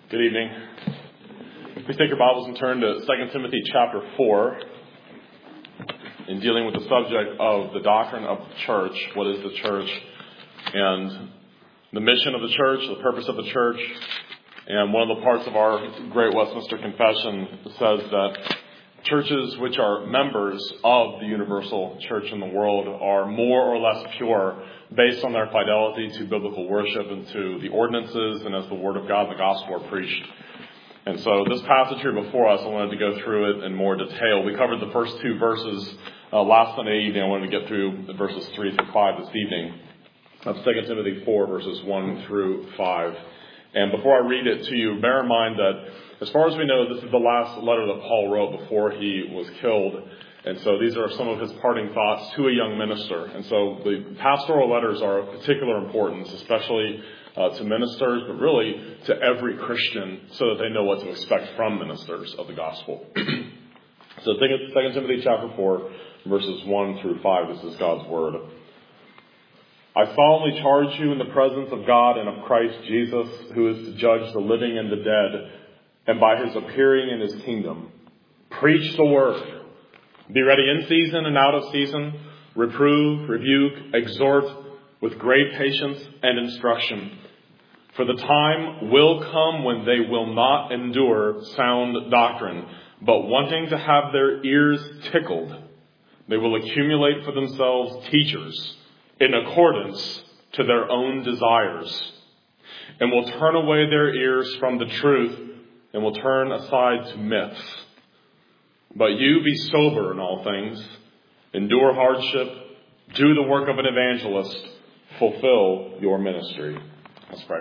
Good evening. Please take your Bibles and turn to 2 Timothy chapter 4 in dealing with the subject of the doctrine of the church. What is the church? And the mission of the church, the purpose of the church. And one of the parts of our great Westminster Confession says that churches which are members of the universal church in the world are more or less pure based on their fidelity to biblical worship and to the ordinances and as the Word of God and the gospel are preached. And so this passage here before us, I wanted to go through it in more detail. We covered the first two verses last Sunday evening. I wanted to get through verses 3 through 5 this evening. That's 2 Timothy 4, verses 1 through 5. And before I read it to you, bear in mind that as far as we know, this is the last letter that Paul wrote before he was killed. And so these are some of his parting thoughts to a young minister. And so the pastoral letters are of particular importance, especially to ministers, but really to every Christian so that they know what to expect from ministers of the gospel. So 2 Timothy chapter 4, verses 1 through 5, this is God's word. I solemnly charge you in the presence of God and of Christ Jesus, who is to judge the living and the dead, and by his appearing in his kingdom. Preach the word. Be ready in season and out of season. Reprove, rebuke, exhort with great patience and instruction. For the time will come when they will not endure sound doctrine, but wanting to have their ears tickled, they will accumulate for themselves teachers in accordance to their own desires, and will turn away their ears from the truth and will turn aside to myths. But you be sober in all things, endure hardship, do the work of an evangelist, fulfill your ministry. Let's pray.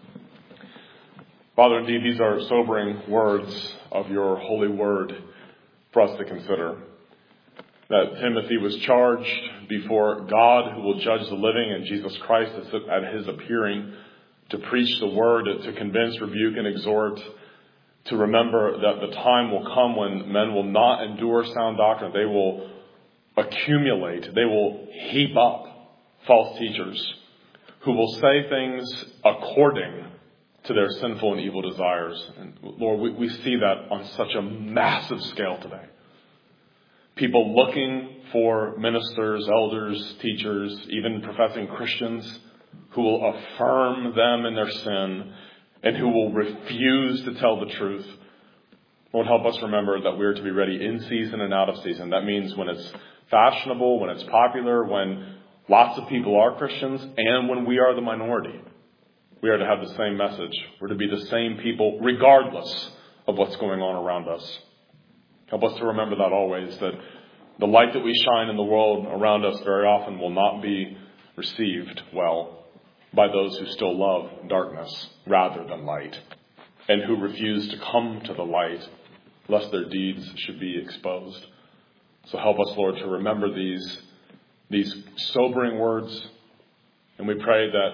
Father, indeed, these are sobering words of your holy word for us to consider. That Timothy was charged before God, who will judge the living, and Jesus Christ at his appearing, to preach the word, to convince, rebuke, and exhort, to remember that the time will come when men will not endure sound doctrine. They will accumulate, they will heap up false teachers who will say things according to their sinful and evil desires. And Lord, we see that on such a massive scale today. People looking for ministers, elders, teachers, even professing Christians who will affirm them in their sin and who will refuse to tell the truth. Lord, help us remember that we are to be ready in season and out of season. That means when it's fashionable, when it's popular, when lots of people are Christians, and when we are the minority. We are to have the same message. We're to be the same people regardless of what's going on around us. Help us to remember that always, that the light that we shine in the world around us very often will not be received well by those who still love darkness rather than light, and who refuse to come to the light lest their deeds should be exposed. So help us, Lord, to remember these sobering words, and we pray that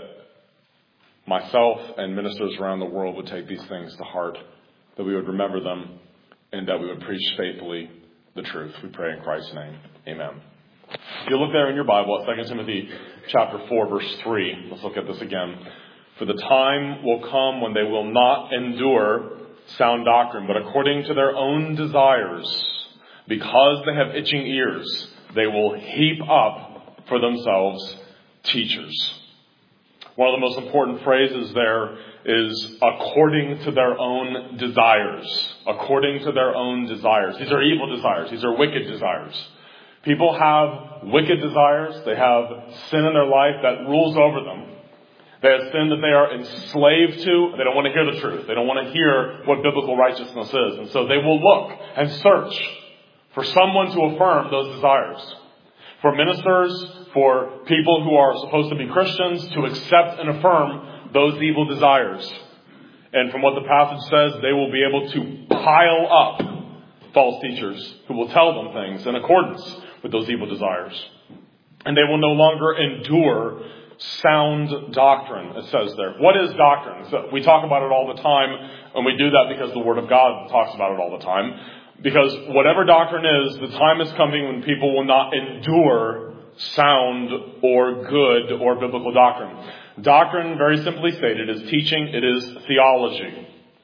myself and ministers around the world would take these things to heart, that we would remember them, and that we would preach faithfully the truth. We pray in Christ's name. Amen. If you look there in your Bible at 2 Timothy chapter 4, verse 3, let's look at this again. For the time will come when they will not endure sound doctrine, but according to their own desires, because they have itching ears, they will heap up for themselves teachers. One of the most important phrases there is according to their own desires. According to their own desires. These are evil desires. These are wicked desires. People have wicked desires. They have sin in their life that rules over them. They have sin that they are enslaved to. They don't want to hear the truth. They don't want to hear what biblical righteousness is. And so they will look and search for someone to affirm those desires. For ministers, for people who are supposed to be Christians, to accept and affirm those evil desires. And from what the passage says, they will be able to pile up false teachers who will tell them things in accordance with those evil desires. And they will no longer endure sound doctrine, it says there. What is doctrine? So we talk about it all the time, and we do that because the Word of God talks about it all the time. Because whatever doctrine is, the time is coming when people will not endure sound or good or biblical doctrine. Doctrine, very simply stated, is teaching. It is theology.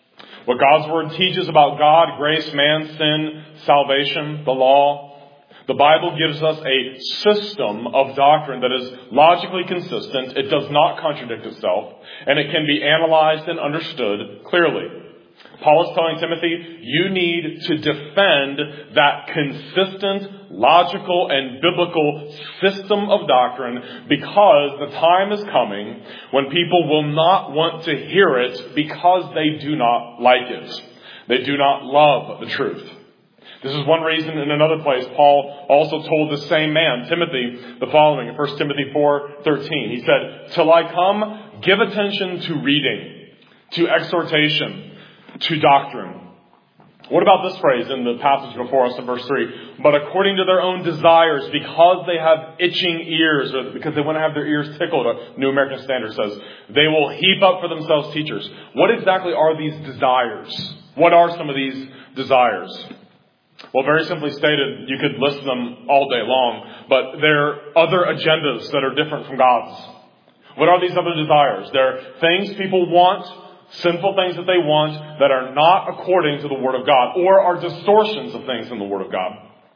What God's Word teaches about God, grace, man, sin, salvation, the law. The Bible gives us a system of doctrine that is logically consistent. It does not contradict itself, and it can be analyzed and understood clearly. Paul is telling Timothy, you need to defend that consistent, logical, and biblical system of doctrine, because the time is coming when people will not want to hear it because they do not like it. They do not love the truth. This is one reason in another place Paul also told the same man, Timothy, the following in 1 Timothy 4:13. He said, till I come, give attention to reading, to exhortation, to doctrine. What about this phrase in the passage before us in verse 3? But according to their own desires, because they have itching ears, or because they want to have their ears tickled, a New American Standard says, they will heap up for themselves teachers. What exactly are these desires? What are some of these desires? Well, very simply stated, you could list them all day long, but they're other agendas that are different from God's. What are these other desires? They're things people want, sinful things that they want that are not according to the Word of God, or are distortions of things in the Word of God.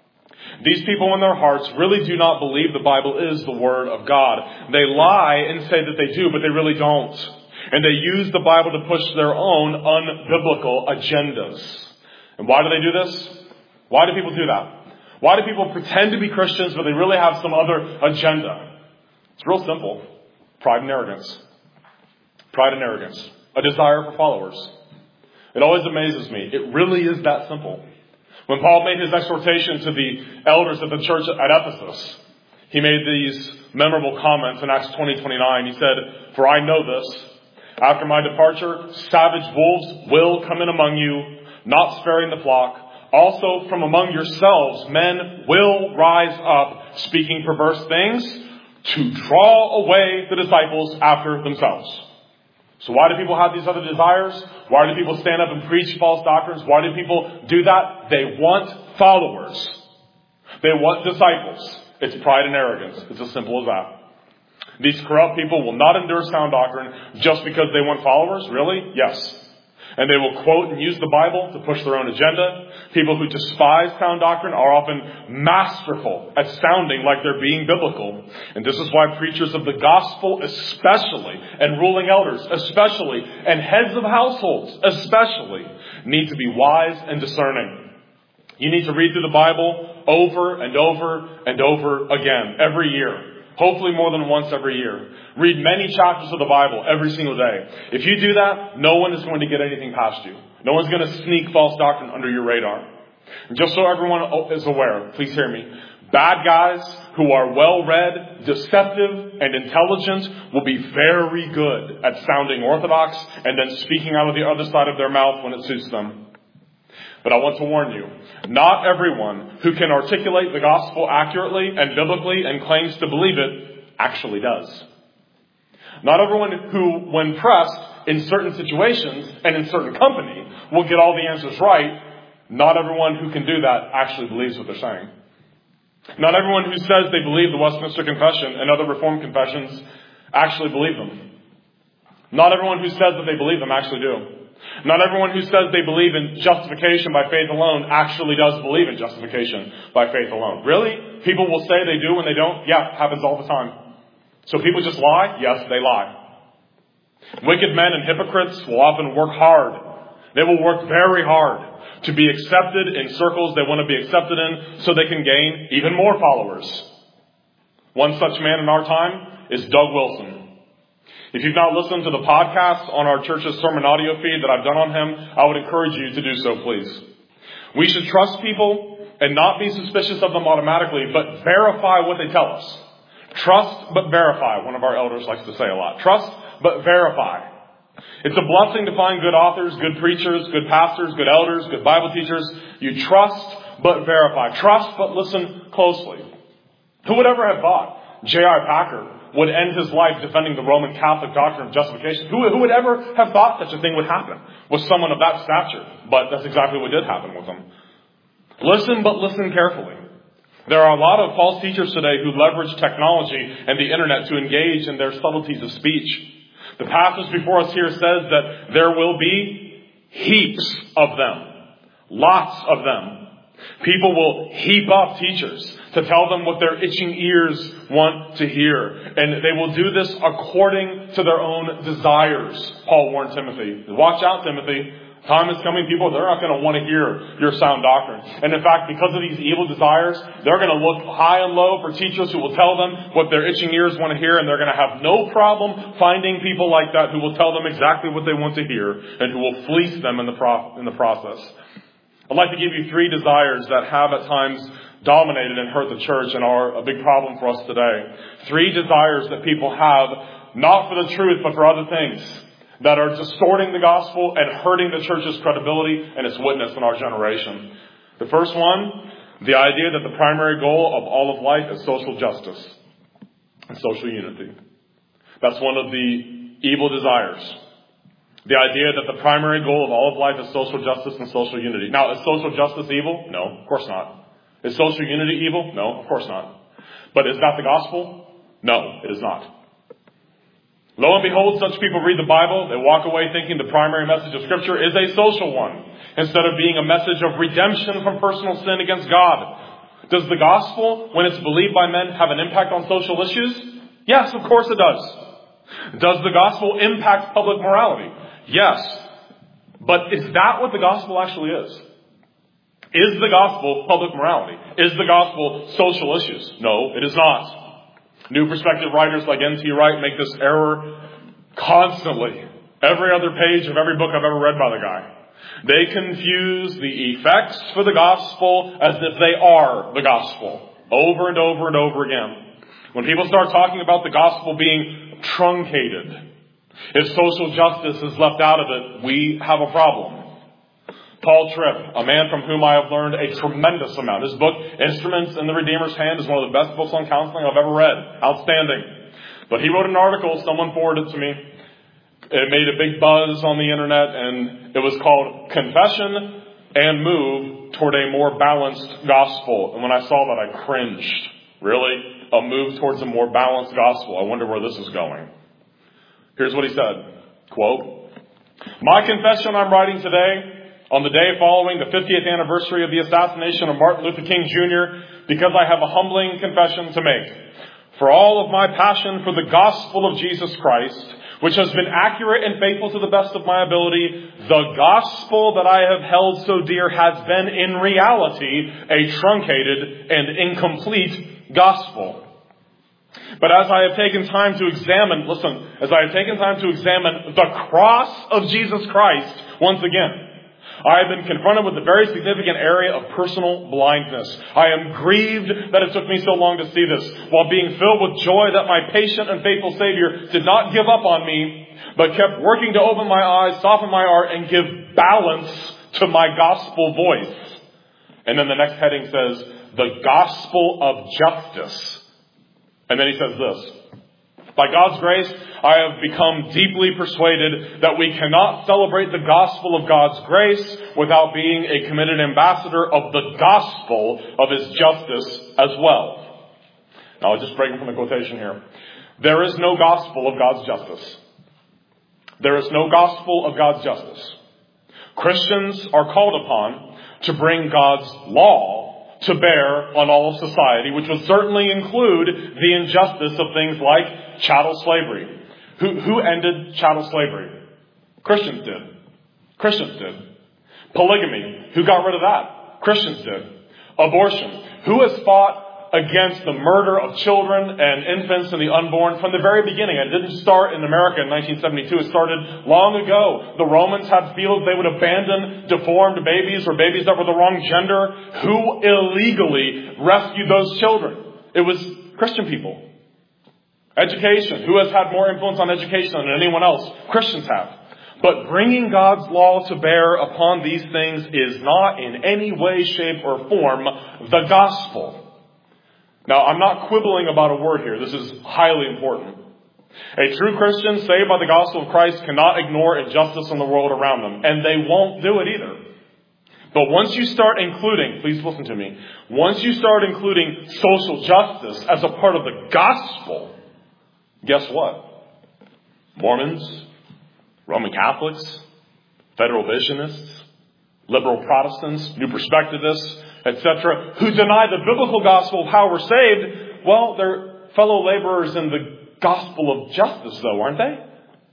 These people in their hearts really do not believe the Bible is the Word of God. They lie and say that they do, but they really don't. And they use the Bible to push their own unbiblical agendas. And why do they do this? Why do people do that? Why do people pretend to be Christians, but they really have some other agenda? It's real simple. Pride and arrogance. Pride and arrogance. A desire for followers. It always amazes me. It really is that simple. When Paul made his exhortation to the elders of the church at Ephesus, he made these memorable comments in Acts 20:29. He said, for I know this, after my departure, savage wolves will come in among you, not sparing the flock. Also from among yourselves, men will rise up, speaking perverse things, to draw away the disciples after themselves. So why do people have these other desires? Why do people stand up and preach false doctrines? Why do people do that? They want followers. They want disciples. It's pride and arrogance. It's as simple as that. These corrupt people will not endure sound doctrine just because they want followers. Really? Yes. And they will quote and use the Bible to push their own agenda. People who despise sound doctrine are often masterful at sounding like they're being biblical. And this is why preachers of the gospel especially, and ruling elders especially, and heads of households especially, need to be wise and discerning. You need to read through the Bible over and over and over again every year. Hopefully more than once every year. Read many chapters of the Bible every single day. If you do that, no one is going to get anything past you. No one's going to sneak false doctrine under your radar. And just so everyone is aware, please hear me. Bad guys who are well-read, deceptive, and intelligent will be very good at sounding orthodox and then speaking out of the other side of their mouth when it suits them. But I want to warn you, not everyone who can articulate the gospel accurately and biblically and claims to believe it actually does. Not everyone who, when pressed in certain situations and in certain company, will get all the answers right. Not everyone who can do that actually believes what they're saying. Not everyone who says they believe the Westminster Confession and other Reformed confessions actually believe them. Not everyone who says that they believe them actually do. Not everyone who says they believe in justification by faith alone actually does believe in justification by faith alone. Really? People will say they do when they don't? Yeah, happens all the time. So people just lie? Yes, they lie. Wicked men and hypocrites will often work hard. They will work very hard to be accepted in circles they want to be accepted in so they can gain even more followers. One such man in our time is Doug Wilson. If you've not listened to the podcast on our church's sermon audio feed that I've done on him, I would encourage you to do so, please. We should trust people and not be suspicious of them automatically, but verify what they tell us. Trust but verify, one of our elders likes to say a lot. Trust but verify. It's a blessing to find good authors, good preachers, good pastors, good elders, good Bible teachers. You trust but verify. Trust but listen closely. Who would ever have thought J.I. Packer would end his life defending the Roman Catholic doctrine of justification? Who would ever have thought such a thing would happen with someone of that stature? But that's exactly what did happen with him. Listen, but listen carefully. There are a lot of false teachers today who leverage technology and the internet to engage in their subtleties of speech. The passage before us here says that there will be heaps of them. Lots of them. People will heap up teachers to tell them what their itching ears want to hear. And they will do this according to their own desires. Paul warned Timothy. Watch out, Timothy. Time is coming, people, they're not going to want to hear your sound doctrine. And in fact, because of these evil desires, they're going to look high and low for teachers who will tell them what their itching ears want to hear, and they're going to have no problem finding people like that who will tell them exactly what they want to hear and who will fleece them in the process. I'd like to give you 3 desires that have at times dominated and hurt the church and are a big problem for us today. 3 desires that people have, not for the truth, but for other things, that are distorting the gospel and hurting the church's credibility and its witness in our generation. The first one, the idea that the primary goal of all of life is social justice and social unity. That's one of the evil desires. The idea that the primary goal of all of life is social justice and social unity. Now, is social justice evil? No, of course not. Is social unity evil? No, of course not. But is that the gospel? No, it is not. Lo and behold, such people read the Bible, they walk away thinking the primary message of Scripture is a social one, instead of being a message of redemption from personal sin against God. Does the gospel, when it's believed by men, have an impact on social issues? Yes, of course it does. Does the gospel impact public morality? Yes. But is that what the gospel actually is? Is the gospel public morality? Is the gospel social issues? No, it is not. New Perspective writers like N.T. Wright make this error constantly. Every other page of every book I've ever read by the guy. They confuse the effects for the gospel as if they are the gospel. Over and over and over again. When people start talking about the gospel being truncated, if social justice is left out of it, we have a problem. Paul Tripp, a man from whom I have learned a tremendous amount. His book, Instruments in the Redeemer's Hand, is one of the best books on counseling I've ever read. Outstanding. But he wrote an article, someone forwarded it to me. It made a big buzz on the internet, and it was called Confession and Move Toward a More Balanced Gospel. And when I saw that, I cringed. Really? A move towards a more balanced gospel. I wonder where this is going. Here's what he said. Quote, "My confession I'm writing today, on the day following the 50th anniversary of the assassination of Martin Luther King Jr., because I have a humbling confession to make. For all of my passion for the gospel of Jesus Christ, which has been accurate and faithful to the best of my ability, the gospel that I have held so dear has been in reality a truncated and incomplete gospel. But as I have taken time to examine, as I have taken time to examine the cross of Jesus Christ once again, I have been confronted with a very significant area of personal blindness. I am grieved that it took me so long to see this, while being filled with joy that my patient and faithful Savior did not give up on me, but kept working to open my eyes, soften my heart, and give balance to my gospel voice." And then the next heading says, "the gospel of justice." And then he says this, "By God's grace, I have become deeply persuaded that we cannot celebrate the gospel of God's grace without being a committed ambassador of the gospel of His justice as well." Now, I'll just break from the quotation here. There is no gospel of God's justice. There is no gospel of God's justice. Christians are called upon to bring God's law to bear on all of society, which would certainly include the injustice of things like chattel slavery. Who ended chattel slavery? Christians did. Christians did. Polygamy. Who got rid of that? Christians did. Abortion. Who has fought against the murder of children and infants and the unborn from the very beginning? It didn't start in America in 1972. It started long ago. The Romans had fields. They would abandon deformed babies or babies that were the wrong gender. Who illegally rescued those children? It was Christian people. Education. Who has had more influence on education than anyone else? Christians have. But bringing God's law to bear upon these things is not in any way, shape, or form the gospel. Now, I'm not quibbling about a word here. This is highly important. A true Christian saved by the gospel of Christ cannot ignore injustice in the world around them, and they won't do it either. But once you start including, please listen to me, once you start including social justice as a part of the gospel, guess what? Mormons, Roman Catholics, federal visionists, liberal Protestants, New Perspectivists, etc., who deny the biblical gospel of how we're saved, well, they're fellow laborers in the gospel of justice, though, aren't they?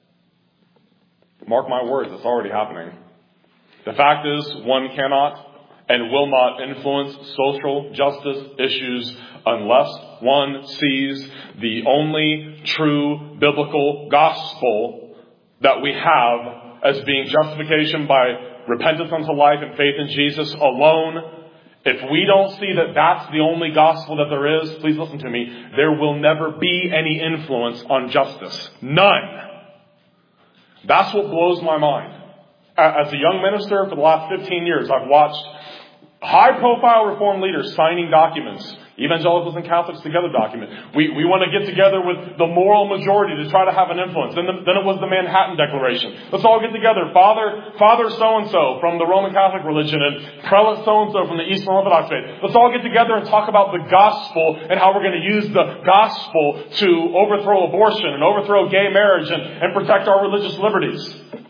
Mark my words, it's already happening. The fact is, one cannot and will not influence social justice issues unless one sees the only true biblical gospel that we have as being justification by repentance unto life and faith in Jesus alone. If we don't see that that's the only gospel that there is, please listen to me, there will never be any influence on justice. None. That's what blows my mind. As a young minister for the last 15 years, I've watched high-profile Reformed leaders signing documents, Evangelicals and Catholics Together document. We want to get together with the moral majority to try to have an influence. Then it was the Manhattan Declaration. Let's all get together. Father so-and-so from the Roman Catholic religion and prelate so-and-so from the Eastern Orthodox faith. Let's all get together and talk about the gospel and how we're going to use the gospel to overthrow abortion and overthrow gay marriage and protect our religious liberties.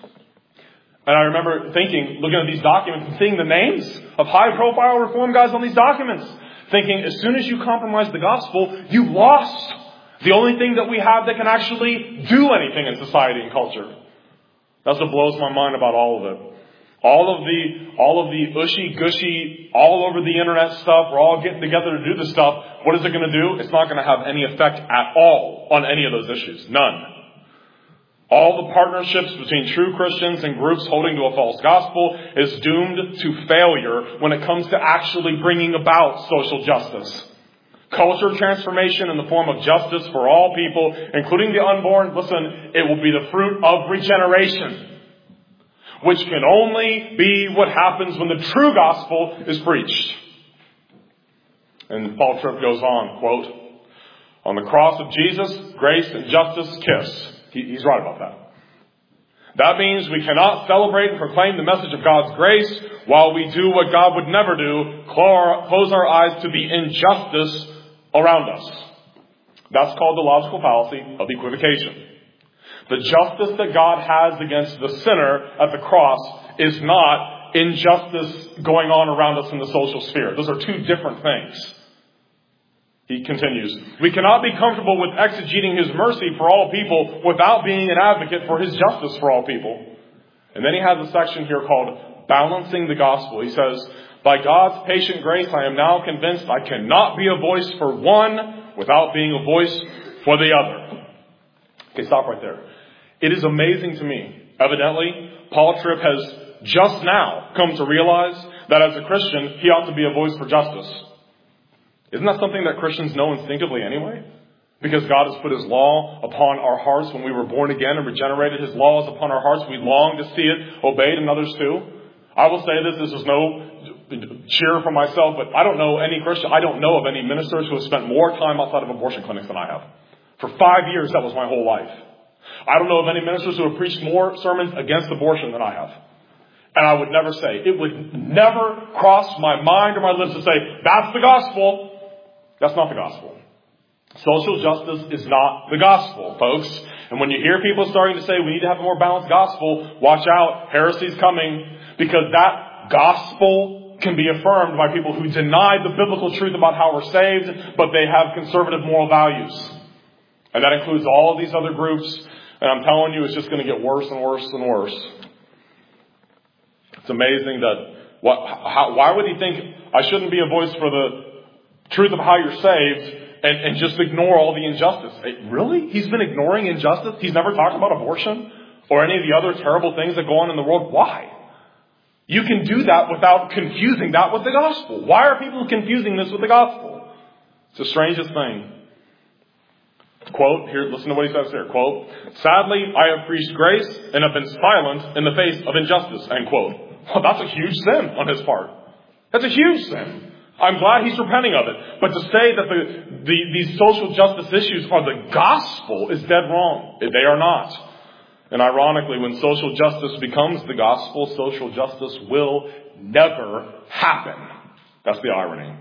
And I remember thinking, looking at these documents and seeing the names of high-profile Reform guys on these documents, thinking, as soon as you compromise the gospel, you've lost the only thing that we have that can actually do anything in society and culture. That's what blows my mind about all of it. All of the ushy-gushy, all over the internet stuff, we're all getting together to do this stuff. What is it going to do? It's not going to have any effect at all on any of those issues. None. All the partnerships between true Christians and groups holding to a false gospel is doomed to failure when it comes to actually bringing about social justice. Culture transformation in the form of justice for all people, including the unborn, listen, it will be the fruit of regeneration, which can only be what happens when the true gospel is preached. And Paul Tripp goes on, quote, on the cross of Jesus, grace and justice kiss. He's right about that. That means we cannot celebrate and proclaim the message of God's grace while we do what God would never do, close our eyes to the injustice around us. That's called the logical fallacy of equivocation. The justice that God has against the sinner at the cross is not injustice going on around us in the social sphere. Those are two different things. He continues, we cannot be comfortable with exegeting His mercy for all people without being an advocate for His justice for all people. And then he has a section here called Balancing the Gospel. He says, by God's patient grace, I am now convinced I cannot be a voice for one without being a voice for the other. Okay, stop right there. It is amazing to me. Evidently, Paul Tripp has just now come to realize that as a Christian, he ought to be a voice for justice. Isn't that something that Christians know instinctively anyway? Because God has put His law upon our hearts when we were born again and regenerated. His law is upon our hearts. We long to see it obeyed, and others too. I will say this is no cheer for myself, but I don't know any Christian, I don't know of any ministers who have spent more time outside of abortion clinics than I have. For 5 years, that was my whole life. I don't know of any ministers who have preached more sermons against abortion than I have. And I would never say, it would never cross my mind or my lips to say, that's the gospel. That's not the gospel. Social justice is not the gospel, folks. And when you hear people starting to say we need to have a more balanced gospel, watch out, heresy's coming, because that gospel can be affirmed by people who deny the biblical truth about how we're saved, but they have conservative moral values. And that includes all of these other groups. And I'm telling you, it's just going to get worse and worse and worse. It's amazing that why would he think I shouldn't be a voice for the truth of how you're saved and just ignore all the injustice? Really? He's been ignoring injustice? He's never talked about abortion or any of the other terrible things that go on in the world? Why? You can do that without confusing that with the gospel. Why are people confusing this with the gospel? It's the strangest thing. Quote, here, listen to what he says here. Quote, sadly, I have preached grace and have been silent in the face of injustice. End quote. Well, that's a huge sin on his part. That's a huge sin. I'm glad he's repenting of it. But to say that these social justice issues are the gospel is dead wrong. They are not. And ironically, when social justice becomes the gospel, social justice will never happen. That's the irony.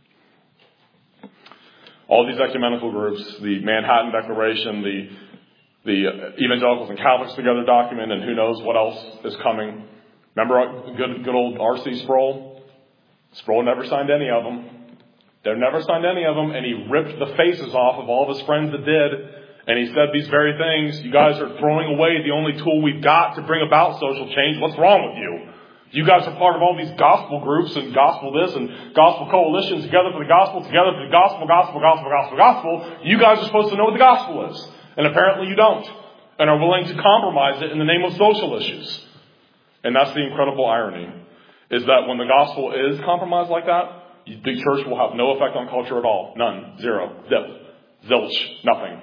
All these ecumenical groups, the Manhattan Declaration, the the Evangelicals and Catholics Together document, and who knows what else is coming. Remember good old R.C. Sproul? Sproul never signed any of them. They never signed any of them, and he ripped the faces off of all of his friends that did. And he said these very things. You guys are throwing away the only tool we've got to bring about social change. What's wrong with you? You guys are part of all these gospel groups and gospel this and gospel coalitions, together for the gospel, together for the gospel, gospel, gospel, gospel, gospel. You guys are supposed to know what the gospel is. And apparently you don't. And are willing to compromise it in the name of social issues. And that's the incredible irony, is that when the gospel is compromised like that, the church will have no effect on culture at all. None. Zero. Zip. Zilch. Nothing.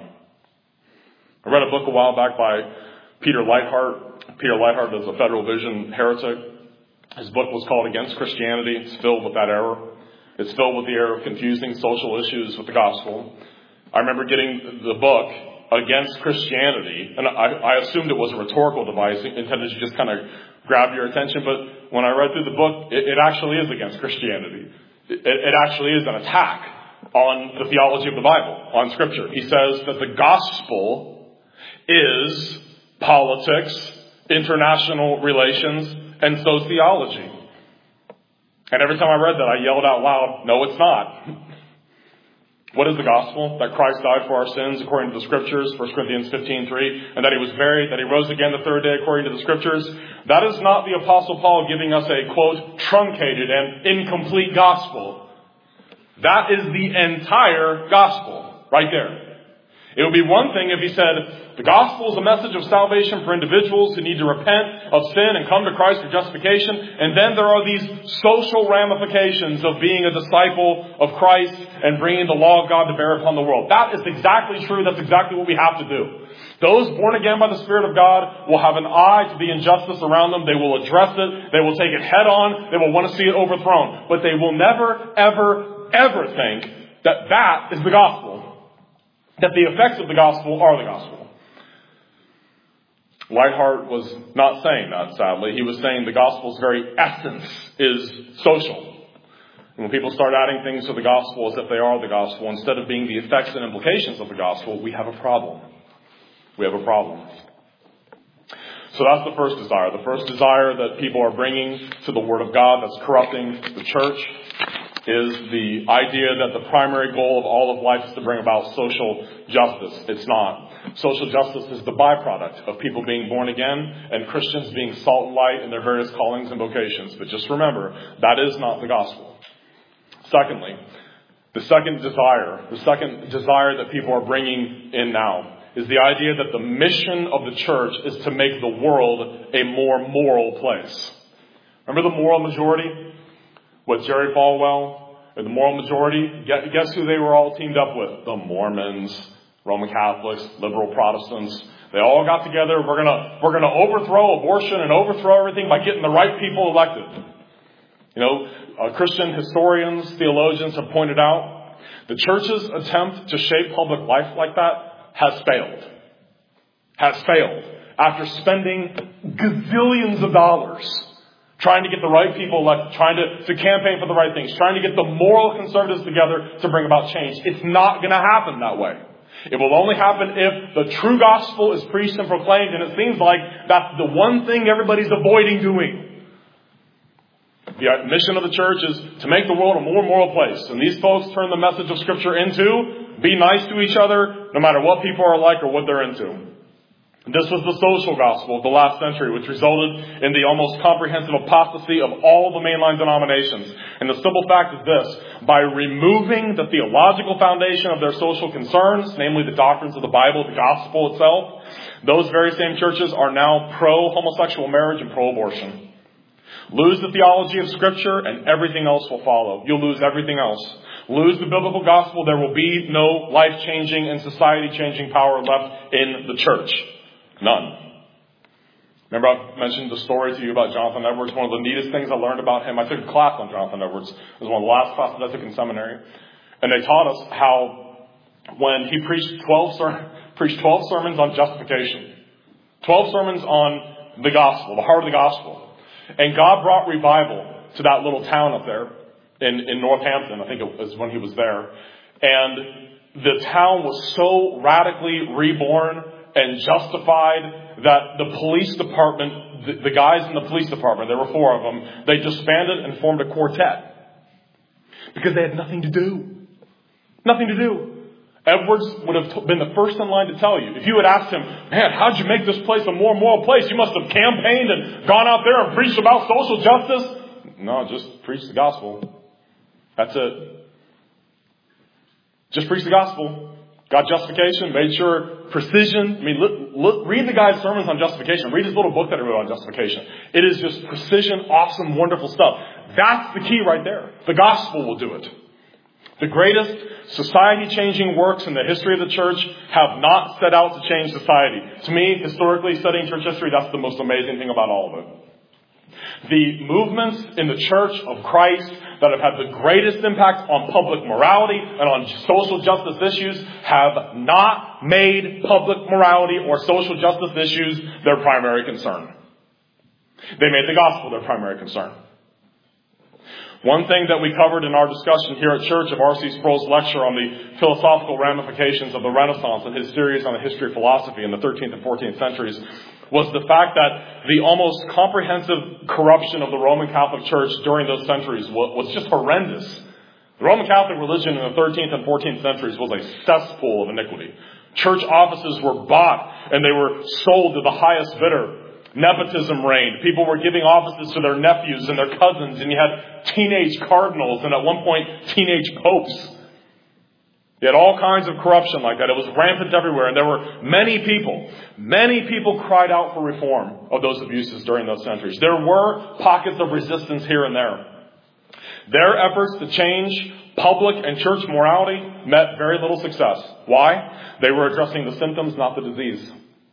I read a book a while back by Peter Leithart. Peter Leithart is a Federal Vision heretic. His book was called Against Christianity. It's filled with that error. It's filled with the error of confusing social issues with the gospel. I remember getting the book Against Christianity, and I assumed it was a rhetorical device intended to just kind of grab your attention, but when I read through the book, it actually is against Christianity. It actually is an attack on the theology of the Bible, on Scripture. He says that the gospel is politics, international relations, and sociology. And every time I read that, I yelled out loud, no, it's not. What is the gospel? That Christ died for our sins according to the Scriptures, 1 Corinthians 15:3, and that He was buried, that He rose again the third day according to the Scriptures. That is not the Apostle Paul giving us a, quote, truncated and incomplete gospel. That is the entire gospel, right there. It would be one thing if he said, the gospel is a message of salvation for individuals who need to repent of sin and come to Christ for justification. And then there are these social ramifications of being a disciple of Christ and bringing the law of God to bear upon the world. That is exactly true. That's exactly what we have to do. Those born again by the Spirit of God will have an eye to the injustice around them. They will address it. They will take it head on. They will want to see it overthrown. But they will never, ever, ever think that that is the gospel. That the effects of the gospel are the gospel. Leithart was not saying that, sadly. He was saying the gospel's very essence is social. And when people start adding things to the gospel as if they are the gospel, instead of being the effects and implications of the gospel, we have a problem. We have a problem. So that's the first desire. The first desire that people are bringing to the Word of God that's corrupting the church is the idea that the primary goal of all of life is to bring about social justice. It's not. Social justice is the byproduct of people being born again and Christians being salt and light in their various callings and vocations. But just remember, that is not the gospel. Secondly, the second desire that people are bringing in now is the idea that the mission of the church is to make the world a more moral place. Remember the moral majority? With Jerry Falwell and the moral majority, guess who they were all teamed up with? The Mormons, Roman Catholics, liberal Protestants. They all got together. We're gonna overthrow abortion and overthrow everything by getting the right people elected. You know, Christian historians, theologians have pointed out the church's attempt to shape public life like that has failed. Has failed after spending gazillions of dollars trying to get the right people elected, trying to campaign for the right things, trying to get the moral conservatives together to bring about change. It's not going to happen that way. It will only happen if the true gospel is preached and proclaimed, and it seems like that's the one thing everybody's avoiding doing. The mission of the church is to make the world a more moral place. And these folks turn the message of Scripture into be nice to each other, no matter what people are like or what they're into. This was the social gospel of the last century, which resulted in the almost comprehensive apostasy of all the mainline denominations. And the simple fact is this: by removing the theological foundation of their social concerns, namely the doctrines of the Bible, the gospel itself, those very same churches are now pro-homosexual marriage and pro-abortion. Lose the theology of Scripture and everything else will follow. You'll lose everything else. Lose the biblical gospel, there will be no life-changing and society-changing power left in the church. None. Remember I mentioned the story to you about Jonathan Edwards. One of the neatest things I learned about him, I took a class on Jonathan Edwards. It was one of the last classes I took in seminary. And they taught us how when he preached 12 sermons on justification. 12 sermons on the gospel, the heart of the gospel. And God brought revival to that little town up there in Northampton. I think it was when he was there. And the town was so radically reborn and justified that the police department, the guys in the police department, there were 4 of them, they disbanded and formed a quartet. Because they had nothing to do. Nothing to do. Edwards would have been the first in line to tell you. If you had asked him, man, how'd you make this place a more moral place? You must have campaigned and gone out there and preached about social justice. No, just preach the gospel. That's it. Just preach the gospel. Got justification, made sure precision. I mean, look, read the guy's sermons on justification. Read his little book that he wrote on justification. It is just precision, awesome, wonderful stuff. That's the key right there. The gospel will do it. The greatest society-changing works in the history of the church have not set out to change society. To me, historically, studying church history, that's the most amazing thing about all of it. The movements in the church of Christ that have had the greatest impact on public morality and on social justice issues have not made public morality or social justice issues their primary concern. They made the gospel their primary concern. One thing that we covered in our discussion here at church of R.C. Sproul's lecture on the philosophical ramifications of the Renaissance and his series on the history of philosophy in the 13th and 14th centuries was the fact that the almost comprehensive corruption of the Roman Catholic Church during those centuries was just horrendous. The Roman Catholic religion in the 13th and 14th centuries was a cesspool of iniquity. Church offices were bought and they were sold to the highest bidder. Nepotism reigned. People were giving offices to their nephews and their cousins, and you had teenage cardinals and at one point teenage popes. You had all kinds of corruption like that. It was rampant everywhere, and there were many people cried out for reform of those abuses during those centuries. There were pockets of resistance here and there. Their efforts to change public and church morality met very little success. Why? They were addressing the symptoms, not the disease.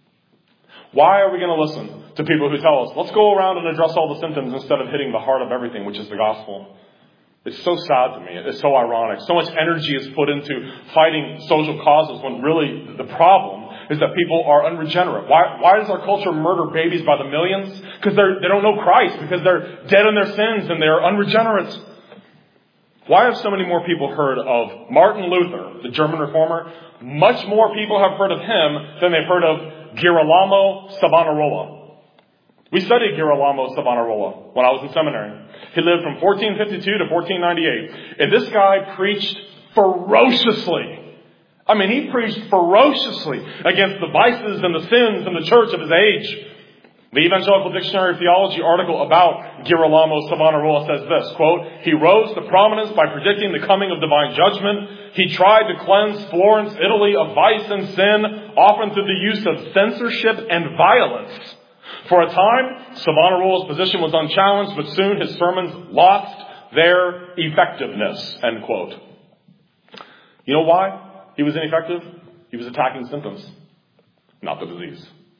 Why are we going to listen to people who tell us, let's go around and address all the symptoms instead of hitting the heart of everything, which is the gospel? It's so sad to me. It's so ironic. So much energy is put into fighting social causes when really the problem is that people are unregenerate. Why does our culture murder babies by the millions? Because they don't know Christ, because they're dead in their sins and they're unregenerate. Why have so many more people heard of Martin Luther, the German reformer? Much more people have heard of him than they've heard of Girolamo Savonarola. We studied Girolamo Savonarola when I was in seminary. He lived from 1452 to 1498. And this guy preached ferociously. I mean, he preached ferociously against the vices and the sins in the church of his age. The Evangelical Dictionary of Theology article about Girolamo Savonarola says this, quote, he rose to prominence by predicting the coming of divine judgment. He tried to cleanse Florence, Italy of vice and sin, often through the use of censorship and violence. For a time, Savonarola's position was unchallenged, but soon his sermons lost their effectiveness, end quote. You know why he was ineffective? He was attacking symptoms, not the disease.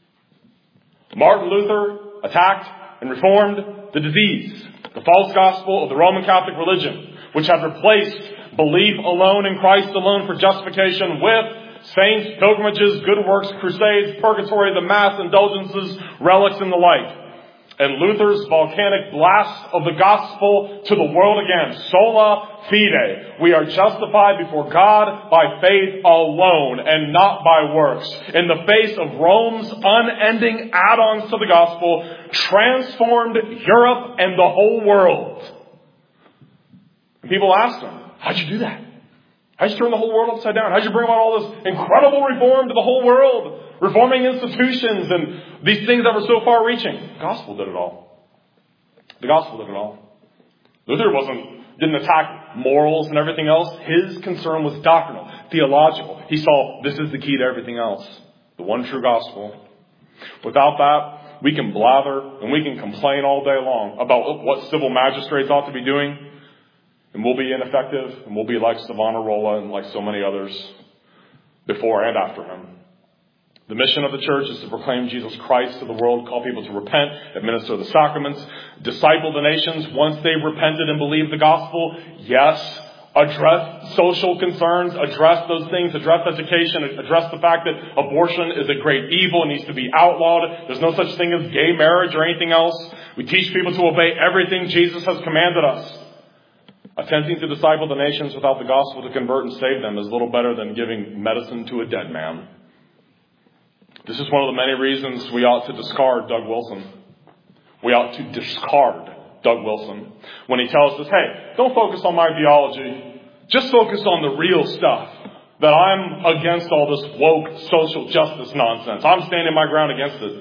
Martin Luther attacked and reformed the disease, the false gospel of the Roman Catholic religion, which had replaced belief alone in Christ alone for justification with saints, pilgrimages, good works, crusades, purgatory, the mass, indulgences, relics, and the like. And Luther's volcanic blast of the gospel to the world again. Sola fide. We are justified before God by faith alone and not by works. In the face of Rome's unending add-ons to the gospel, transformed Europe and the whole world. And people asked him, how'd you do that? How'd you turn the whole world upside down? How'd you bring about all this incredible reform to the whole world? Reforming institutions and these things that were so far-reaching. The gospel did it all. The gospel did it all. Luther didn't attack morals and everything else. His concern was doctrinal, theological. He saw this is the key to everything else. The one true gospel. Without that, we can blather and we can complain all day long about what civil magistrates ought to be doing. And we'll be ineffective, and we'll be like Savonarola and like so many others before and after him. The mission of the church is to proclaim Jesus Christ to the world, call people to repent, administer the sacraments, disciple the nations once they've repented and believed the gospel. Yes, address social concerns, address those things, address education, address the fact that abortion is a great evil and needs to be outlawed. There's no such thing as gay marriage or anything else. We teach people to obey everything Jesus has commanded us. Attempting to disciple the nations without the gospel to convert and save them is little better than giving medicine to a dead man. This is one of the many reasons we ought to discard Doug Wilson. We ought to discard Doug Wilson when he tells us, hey, don't focus on my theology. Just focus on the real stuff. That I'm against all this woke social justice nonsense. I'm standing my ground against it.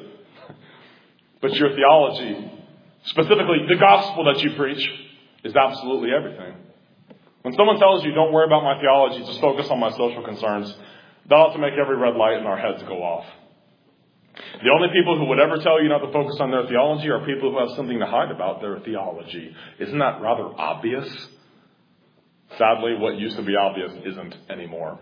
But your theology, specifically the gospel that you preach, is absolutely everything. When someone tells you, don't worry about my theology, just focus on my social concerns, that ought to make every red light in our heads go off. The only people who would ever tell you not to focus on their theology are people who have something to hide about their theology. Isn't that rather obvious? Sadly, what used to be obvious isn't anymore.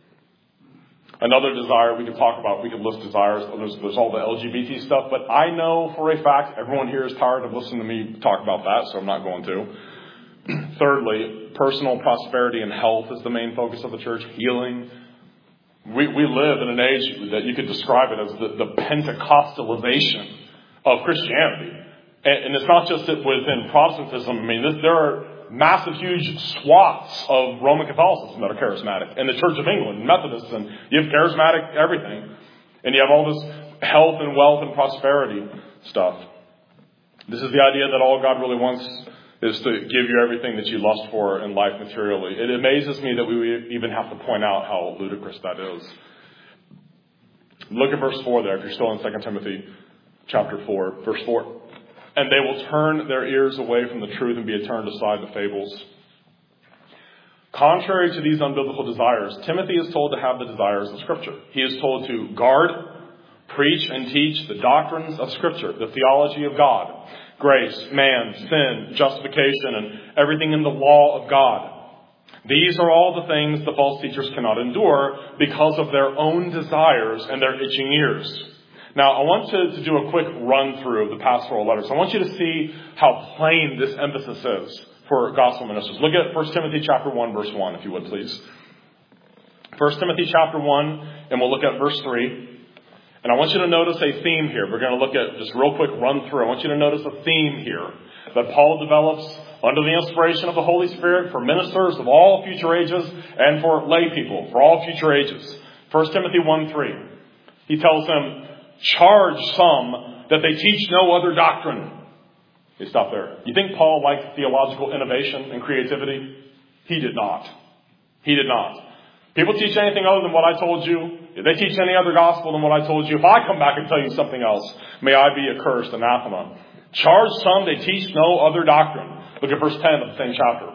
Another desire we could talk about, we could list desires. There's all the LGBT stuff, but I know for a fact everyone here is tired of listening to me talk about that, so I'm not going to. Thirdly, personal prosperity and health is the main focus of the church. Healing. We live in an age that you could describe it as the Pentecostalization of Christianity. And it's not just within Protestantism. I mean, there are massive, huge swaths of Roman Catholicism that are charismatic. And the Church of England, and Methodists, and you have charismatic everything. And you have all this health and wealth and prosperity stuff. This is the idea that all God really wants is to give you everything that you lust for in life materially. It amazes me that we even have to point out how ludicrous that is. Look at verse 4 there, if you're still in 2 Timothy chapter 4, verse 4. And they will turn their ears away from the truth and be turned aside to fables. Contrary to these unbiblical desires, Timothy is told to have the desires of Scripture. He is told to guard, preach, and teach the doctrines of Scripture, the theology of God, grace, man, sin, justification, and everything in the law of God. These are all the things the false teachers cannot endure because of their own desires and their itching ears. Now, I want to do a quick run-through of the pastoral letters. I want you to see how plain this emphasis is for gospel ministers. Look at 1 Timothy chapter 1, verse 1, if you would, please. 1 Timothy chapter 1, and we'll look at verse 3. And I want you to notice a theme here. We're going to look at just real quick run-through. I want you to notice a theme here that Paul develops under the inspiration of the Holy Spirit for ministers of all future ages and for lay people, for all future ages. 1 Timothy 1:3. He tells them, charge some that they teach no other doctrine. You stop there. You think Paul liked theological innovation and creativity? He did not. He did not. People teach anything other than what I told you. If they teach any other gospel than what I told you, if I come back and tell you something else, may I be accursed, anathema. Charge some, they teach no other doctrine. Look at verse 10 of the same chapter.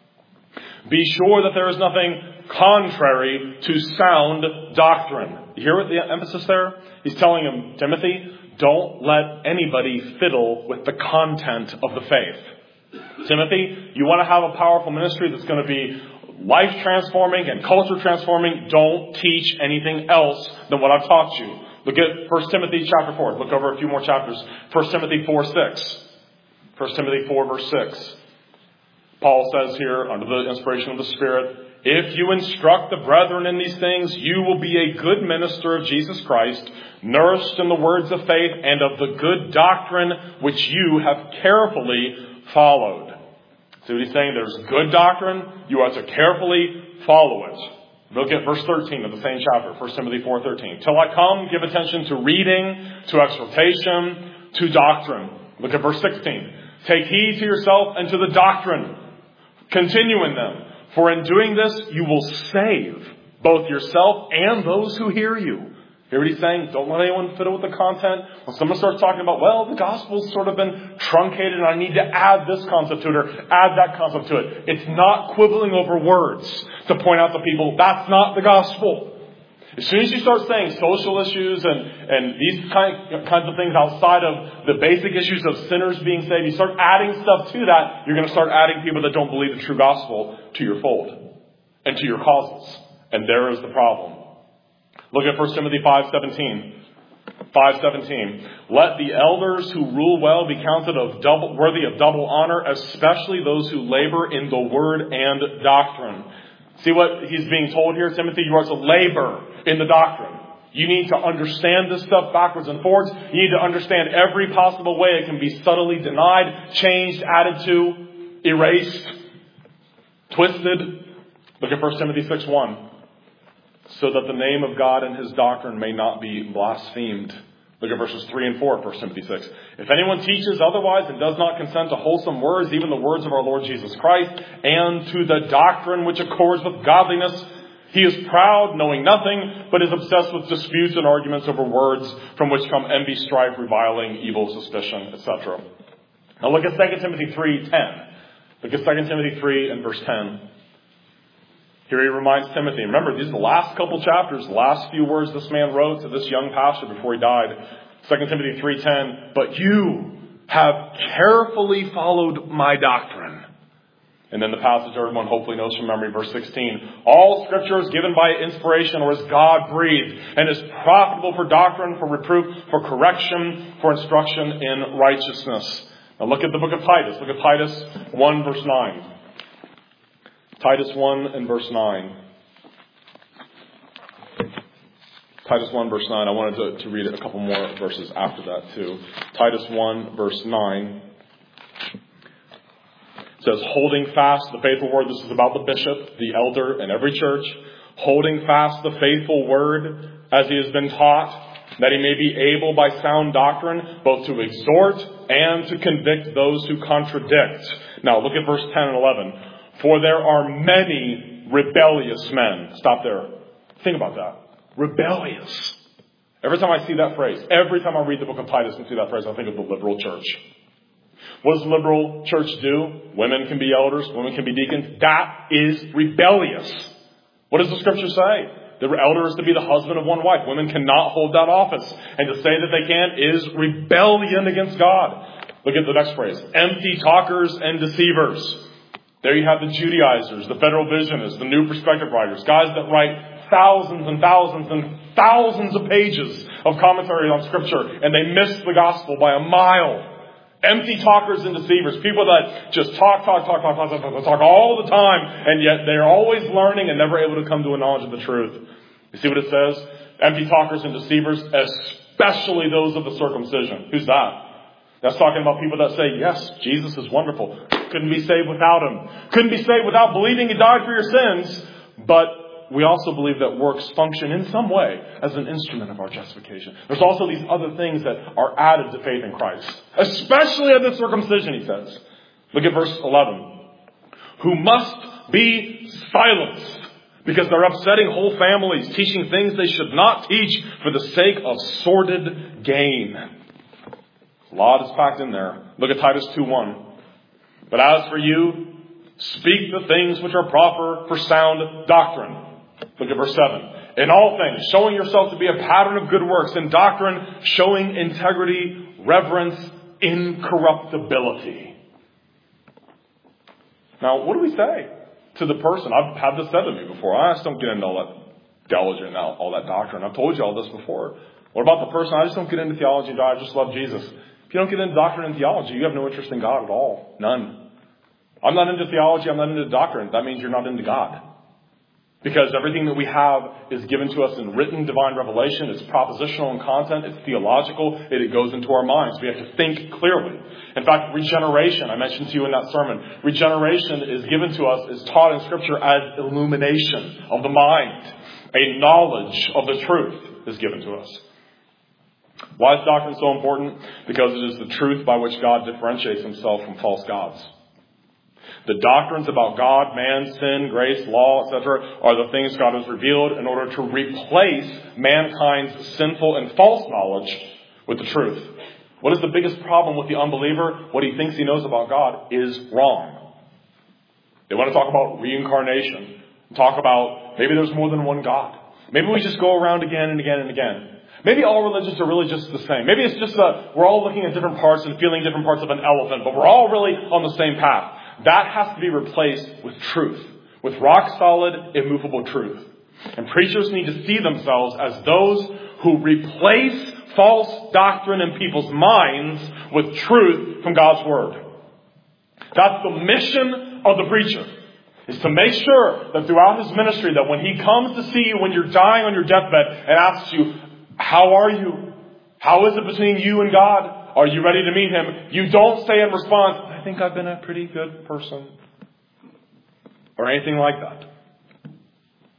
Be sure that there is nothing contrary to sound doctrine. You hear what the emphasis there? He's telling him, Timothy, don't let anybody fiddle with the content of the faith. Timothy, you want to have a powerful ministry that's going to be life transforming and culture transforming. Don't teach anything else than what I've taught you. Look at 1 Timothy chapter 4. Look over a few more chapters. 1 Timothy 4:6. 1 Timothy 4 verse 6. Paul says here, under the inspiration of the Spirit, if you instruct the brethren in these things, you will be a good minister of Jesus Christ, nourished in the words of faith and of the good doctrine which you have carefully followed. See what he's saying? There's good doctrine. You are to carefully follow it. Look at verse 13 of the same chapter, 1 Timothy 4:13. Till I come, give attention to reading, to exhortation, to doctrine. Look at verse 16. Take heed to yourself and to the doctrine. Continue in them. For in doing this, you will save both yourself and those who hear you. Hear what he's saying? Don't let anyone fiddle with the content. When someone starts talking about, well, the gospel's sort of been truncated and I need to add this concept to it or add that concept to it. It's not quibbling over words to point out to people that's not the gospel. As soon as you start saying social issues and these kinds of things outside of the basic issues of sinners being saved, you start adding stuff to that, you're going to start adding people that don't believe the true gospel to your fold and to your causes. And there is the problem. Look at 1 Timothy 5:17. 5:17. Let the elders who rule well be counted worthy of double honor, especially those who labor in the word and doctrine. See what he's being told here, Timothy? You are to labor in the doctrine. You need to understand this stuff backwards and forwards. You need to understand every possible way it can be subtly denied, changed, added to, erased, twisted. Look at 1 Timothy 6:1. so that the name of God and his doctrine may not be blasphemed. Look at verses 3 and 4 of 1 Timothy 6. If anyone teaches otherwise and does not consent to wholesome words, even the words of our Lord Jesus Christ, and to the doctrine which accords with godliness, he is proud, knowing nothing, but is obsessed with disputes and arguments over words, from which come envy, strife, reviling, evil suspicion, etc. Now look at 2 Timothy 3:10. Look at 2 Timothy 3 and verse 10. Here he reminds Timothy. Remember, these are the last couple chapters, the last few words this man wrote to this young pastor before he died. 2 Timothy 3:10. But you have carefully followed my doctrine. And then the passage everyone hopefully knows from memory, verse 16. All Scripture is given by inspiration or is God-breathed and is profitable for doctrine, for reproof, for correction, for instruction in righteousness. Now look at the book of Titus. Look at Titus 1 verse 9. Titus 1 and verse 9. Titus 1 verse 9. I wanted to read a couple more verses after that too. Titus 1 verse 9. It says, holding fast the faithful word. This is about the bishop, the elder, and every church. Holding fast the faithful word as he has been taught, that he may be able by sound doctrine both to exhort and to convict those who contradict. Now look at verse 10 and 11. For there are many rebellious men. Stop there. Think about that. Rebellious. Every time I see that phrase, every time I read the book of Titus and see that phrase, I think of the liberal church. What does the liberal church do? Women can be elders. Women can be deacons. That is rebellious. What does the scripture say? The elder is to be the husband of one wife. Women cannot hold that office. And to say that they can is rebellion against God. Look at the next phrase. Empty talkers and deceivers. There you have the Judaizers, the Federal Visionists, the New Perspective writers. Guys that write thousands and thousands and thousands of pages of commentary on Scripture. And they miss the gospel by a mile. Empty talkers and deceivers. People that just talk all the time. And yet they're always learning and never able to come to a knowledge of the truth. You see what it says? Empty talkers and deceivers, especially those of the circumcision. Who's that? That's talking about people that say, yes, Jesus is wonderful. Couldn't be saved without him. Couldn't be saved without believing he died for your sins. But we also believe that works function in some way as an instrument of our justification. There's also these other things that are added to faith in Christ. Especially at the circumcision, he says. Look at verse 11. Who must be silenced because they're upsetting whole families, teaching things they should not teach for the sake of sordid gain. A lot is packed in there. Look at Titus 2:1. But as for you, speak the things which are proper for sound doctrine. Look at verse 7. In all things, showing yourself to be a pattern of good works. In doctrine, showing integrity, reverence, incorruptibility. Now, what do we say to the person? I've had this said to me before. I just don't get into all that theology and all that doctrine. I've told you all this before. What about the person? I just don't get into theology and I just love Jesus. If you don't get into doctrine and theology, you have no interest in God at all. None. I'm not into theology. I'm not into doctrine. That means you're not into God. Because everything that we have is given to us in written divine revelation. It's propositional in content. It's theological. It goes into our minds. We have to think clearly. In fact, regeneration, I mentioned to you in that sermon, regeneration is given to us, is taught in Scripture as illumination of the mind. A knowledge of the truth is given to us. Why is doctrine so important? Because it is the truth by which God differentiates himself from false gods. The doctrines about God, man, sin, grace, law, etc. are the things God has revealed in order to replace mankind's sinful and false knowledge with the truth. What is the biggest problem with the unbeliever? What he thinks he knows about God is wrong. They want to talk about reincarnation. Talk about maybe there's more than one God. Maybe we just go around again and again and again. Maybe all religions are really just the same. Maybe it's just we're all looking at different parts and feeling different parts of an elephant, but we're all really on the same path. That has to be replaced with truth, with rock-solid, immovable truth. And preachers need to see themselves as those who replace false doctrine in people's minds with truth from God's Word. That's the mission of the preacher, is to make sure that throughout his ministry, that when he comes to see you when you're dying on your deathbed and asks you, how are you? How is it between you and God? Are you ready to meet him? You don't say in response, I think I've been a pretty good person. Or anything like that.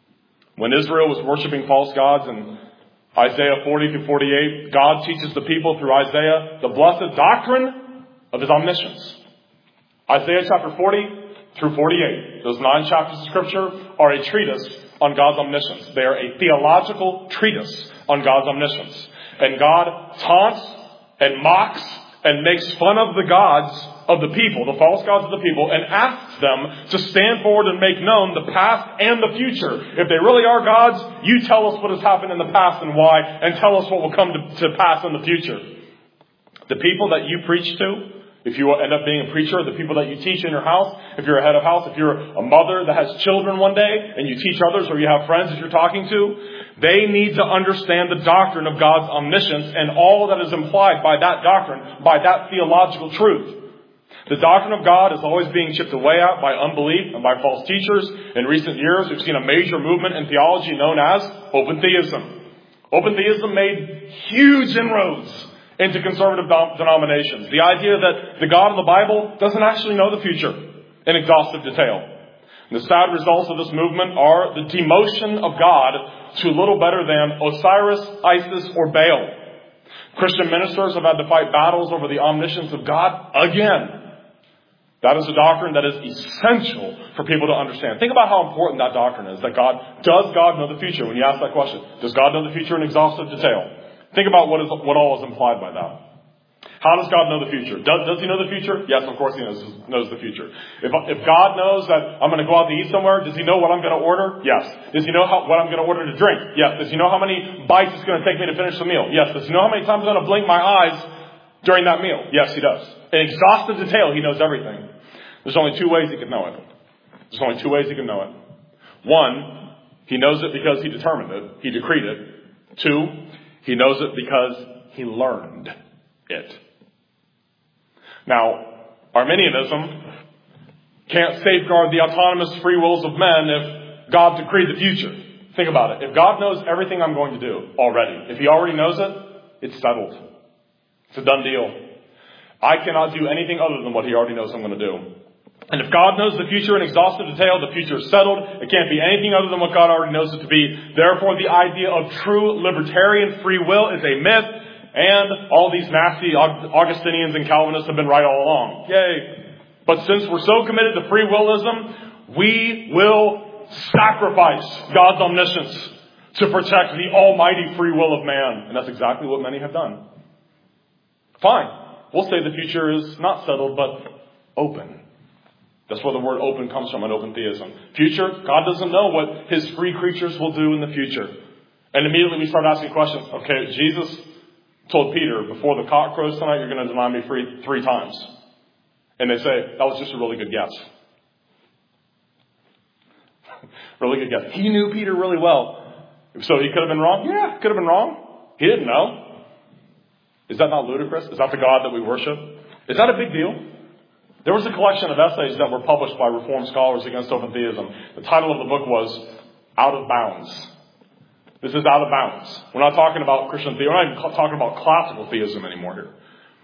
When Israel was worshiping false gods in Isaiah 40 through 48, God teaches the people through Isaiah the blessed doctrine of His omniscience. Isaiah chapter 40 through 48, those 9 chapters of Scripture are a treatise on God's omniscience. They are a theological treatise on God's omniscience. And God taunts and mocks and makes fun of the gods of the people, the false gods of the people, and asks them to stand forward and make known the past and the future. If they really are gods, you tell us what has happened in the past and why, and tell us what will come to pass in the future. The people that you preach to, if you end up being a preacher, the people that you teach in your house, if you're a head of house, if you're a mother that has children one day and you teach others, or you have friends that you're talking to, they need to understand the doctrine of God's omniscience and all that is implied by that doctrine, by that theological truth. The doctrine of God is always being chipped away at by unbelief and by false teachers. In recent years, we've seen a major movement in theology known as open theism. Open theism made huge inroads into conservative denominations. The idea that the God of the Bible doesn't actually know the future in exhaustive detail. And the sad results of this movement are the demotion of God to little better than Osiris, Isis, or Baal. Christian ministers have had to fight battles over the omniscience of God again. That is a doctrine that is essential for people to understand. Think about how important that doctrine is. Does God know the future? When you ask that question, does God know the future in exhaustive detail? Think about what all is implied by that. How does God know the future? Does He know the future? Yes, of course He knows the future. If God knows that I'm going to go out to eat somewhere, does He know what I'm going to order? Yes. Does He know what I'm going to order to drink? Yes. Does He know how many bites it's going to take me to finish the meal? Yes. Does He know how many times I'm going to blink my eyes during that meal? Yes, He does. In exhaustive detail, He knows everything. There's only 2 ways He can know it. There's only 2 ways He can know it. 1, He knows it because He determined it. He decreed it. 2, He knows it because He learned it. Now, Arminianism can't safeguard the autonomous free wills of men if God decreed the future. Think about it. If God knows everything I'm going to do already, if He already knows it, it's settled. It's a done deal. I cannot do anything other than what He already knows I'm going to do. And if God knows the future in exhaustive detail, the future is settled. It can't be anything other than what God already knows it to be. Therefore, the idea of true libertarian free will is a myth. And all these nasty Augustinians and Calvinists have been right all along. Yay. But since we're so committed to free willism, we will sacrifice God's omniscience to protect the almighty free will of man. And that's exactly what many have done. Fine. We'll say the future is not settled, but open. That's where the word open comes from, in open theism. Future, God doesn't know what His free creatures will do in the future. And immediately we start asking questions. Okay, Jesus told Peter, before the cock crows tonight, you're going to deny me 3 times. And they say, that was just a really good guess. Really good guess. He knew Peter really well. So he could have been wrong? Yeah, could have been wrong. He didn't know. Is that not ludicrous? Is that the God that we worship? Is that a big deal? There was a collection of essays that were published by Reformed scholars against open theism. The title of the book was Out of Bounds. This is out of bounds. We're not talking about Christian theism. We're not even talking about classical theism anymore here.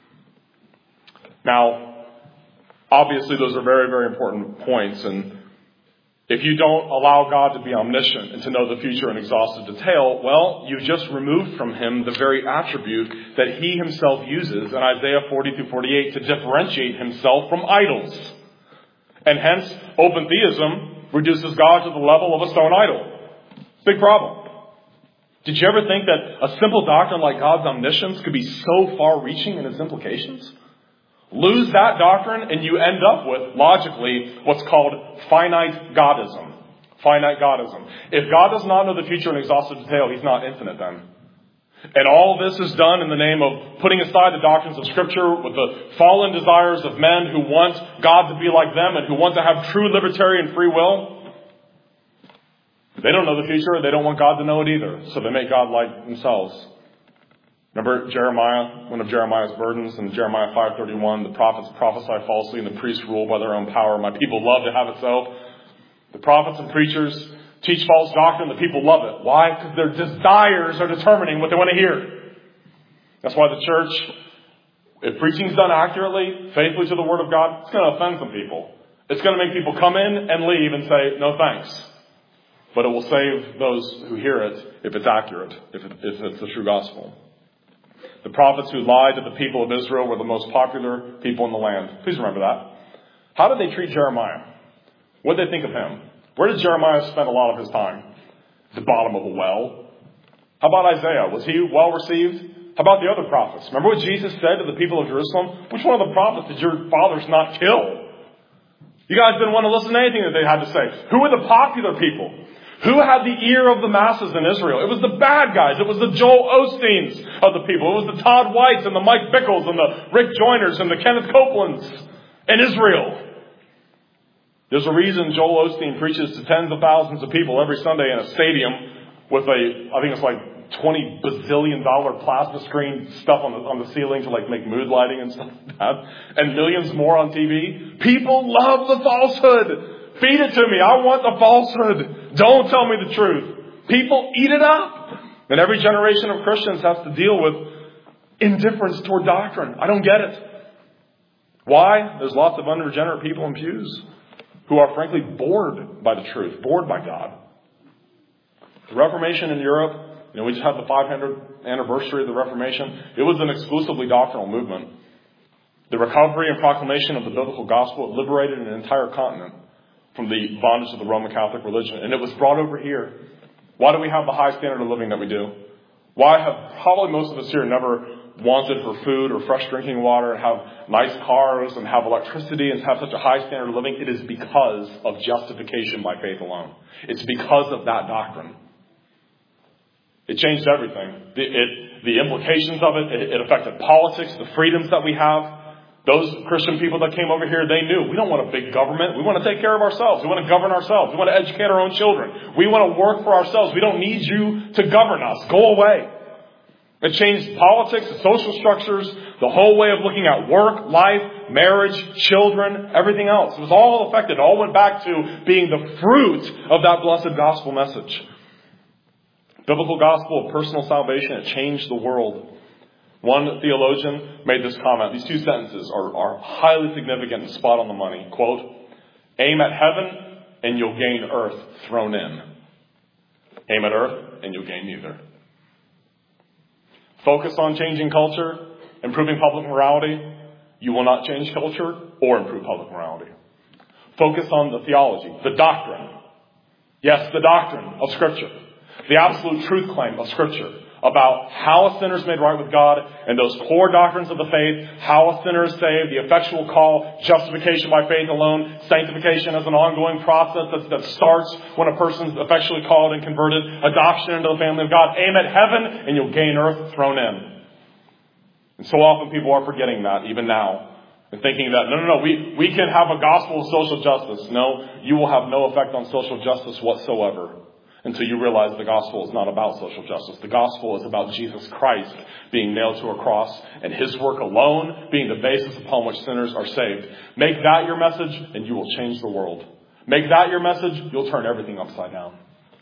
Now, obviously those are very, very important points. And if you don't allow God to be omniscient and to know the future in exhaustive detail, well, you just removed from Him the very attribute that He Himself uses in Isaiah 40 through 48 to differentiate Himself from idols. And hence, open theism reduces God to the level of a stone idol. Big problem. Did you ever think that a simple doctrine like God's omniscience could be so far-reaching in its implications? Lose that doctrine and you end up with, logically, what's called finite Godism. Finite Godism. If God does not know the future in exhaustive detail, He's not infinite then. And all this is done in the name of putting aside the doctrines of Scripture with the fallen desires of men who want God to be like them and who want to have true libertarian free will. They don't know the future. They don't want God to know it either. So they make God like themselves. Remember Jeremiah, one of Jeremiah's burdens in Jeremiah 5:31, the prophets prophesy falsely and the priests rule by their own power. My people love to have it so. The prophets and preachers teach false doctrine. The people love it. Why? Because their desires are determining what they want to hear. That's why the church, if preaching is done accurately, faithfully to the Word of God, it's going to offend some people. It's going to make people come in and leave and say, no thanks. but it will save those who hear it if it's accurate, if it's the true gospel. The prophets who lied to the people of Israel were the most popular people in the land. Please remember that. How did they treat Jeremiah? What did they think of him? Where did Jeremiah spend a lot of his time? The bottom of a well. How about Isaiah? Was he well received? How about the other prophets? Remember what Jesus said to the people of Jerusalem? Which one of the prophets did your fathers not kill? You guys didn't want to listen to anything that they had to say. Who were the popular people? Who had the ear of the masses in Israel? It was the bad guys. It was the Joel Osteens of the people. It was the Todd Whites and the Mike Bickles and the Rick Joyners and the Kenneth Copelands in Israel. There's a reason Joel Osteen preaches to tens of thousands of people every Sunday in a stadium with I think it's like $20 bazillion plasma screen stuff on the ceiling to like make mood lighting and stuff like that. And millions more on TV. People love the falsehood. Feed it to me. I want the falsehood. Don't tell me the truth. People eat it up. And every generation of Christians has to deal with indifference toward doctrine. I don't get it. Why? There's lots of unregenerate people in pews who are frankly bored by the truth, bored by God. The Reformation in Europe, we just had the 500th anniversary of the Reformation. It was an exclusively doctrinal movement. The recovery and proclamation of the biblical gospel liberated an entire continent from the bondage of the Roman Catholic religion. And it was brought over here. Why do we have the high standard of living that we do? Why have probably most of us here never wanted for food or fresh drinking water and have nice cars and have electricity and have such a high standard of living? It is because of justification by faith alone. It's because of that doctrine. It changed everything. The implications of it affected politics, the freedoms that we have. Those Christian people that came over here, they knew we don't want a big government. We want to take care of ourselves. We want to govern ourselves. We want to educate our own children. We want to work for ourselves. We don't need you to govern us. Go away. It changed politics, the social structures, the whole way of looking at work, life, marriage, children, everything else. It was all affected. It all went back to being the fruit of that blessed gospel message. Biblical gospel of personal salvation, it changed the world. One theologian made this comment. These two sentences are highly significant and spot on the money. Quote, aim at heaven and you'll gain earth thrown in. Aim at earth and you'll gain neither. Focus on changing culture, improving public morality. You will not change culture or improve public morality. Focus on the theology, the doctrine. Yes, the doctrine of Scripture. The absolute truth claim of Scripture about how a sinner is made right with God and those core doctrines of the faith, how a sinner is saved, the effectual call, justification by faith alone, sanctification as an ongoing process that starts when a person's effectually called and converted, adoption into the family of God. Aim at heaven and you'll gain earth thrown in. And so often people are forgetting that even now and thinking that, no, we can have a gospel of social justice. No, you will have no effect on social justice whatsoever until you realize the gospel is not about social justice. The gospel is about Jesus Christ being nailed to a cross and his work alone being the basis upon which sinners are saved. Make that your message and you will change the world. Make that your message, you'll turn everything upside down.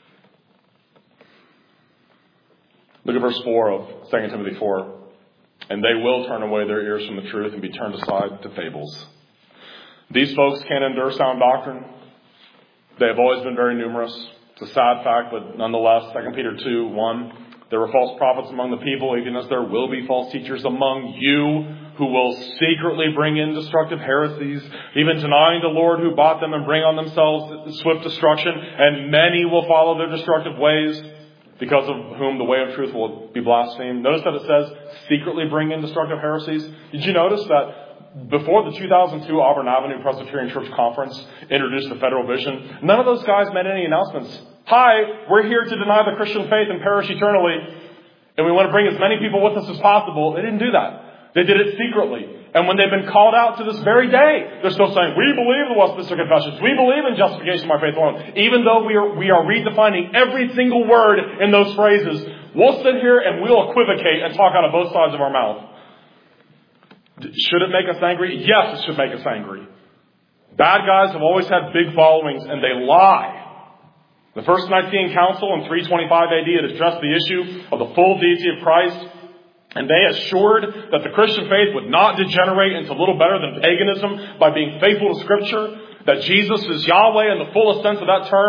Look at verse 4 of 2 Timothy 4. And they will turn away their ears from the truth and be turned aside to fables. These folks can't endure sound doctrine. They have always been very numerous. It's a sad fact, but nonetheless, 2 Peter 2:1, there were false prophets among the people, even as there will be false teachers among you who will secretly bring in destructive heresies, even denying the Lord who bought them and bring on themselves swift destruction. And many will follow their destructive ways, because of whom the way of truth will be blasphemed. Notice that it says secretly bring in destructive heresies. Did you notice that before the 2002 Auburn Avenue Presbyterian Church Conference introduced the Federal Vision, none of those guys made any announcements. Hi, we're here to deny the Christian faith and perish eternally, and we want to bring as many people with us as possible. They didn't do that. They did it secretly. And when they've been called out to this very day, they're still saying, we believe the Westminster Confessions. We believe in justification by faith alone. Even though we are redefining every single word in those phrases, we'll sit here and we'll equivocate and talk out of both sides of our mouth. Should it make us angry? Yes, it should make us angry. Bad guys have always had big followings and they lie. The First Nicene Council in 325 AD had addressed the issue of the full deity of Christ. And they assured that the Christian faith would not degenerate into little better than paganism by being faithful to Scripture, that Jesus is Yahweh in the fullest sense of that term.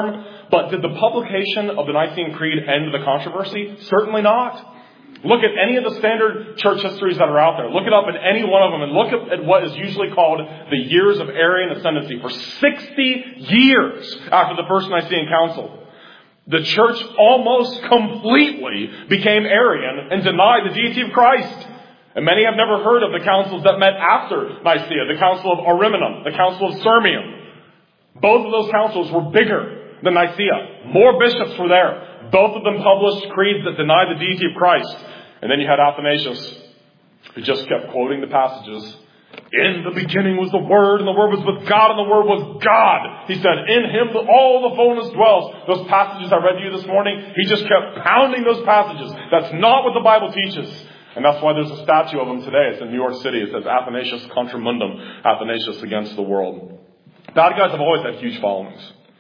But did the publication of the Nicene Creed end the controversy? Certainly not. Look at any of the standard church histories that are out there. Look it up in any one of them and look at what is usually called the years of Arian ascendancy. For 60 years after the First Nicene Council, the church almost completely became Arian and denied the deity of Christ. And many have never heard of the councils that met after Nicaea, the Council of Ariminum, the Council of Sirmium. Both of those councils were bigger than Nicaea. More bishops were there. Both of them published creeds that denied the deity of Christ. And then you had Athanasius, who just kept quoting the passages. In the beginning was the Word, and the Word was with God, and the Word was God. He said, in Him all the fullness dwells. Those passages I read to you this morning, he just kept pounding those passages. That's not what the Bible teaches. And that's why there's a statue of him today. It's in New York City. It says Athanasius contra mundum, Athanasius against the world. Bad guys have always had huge followings.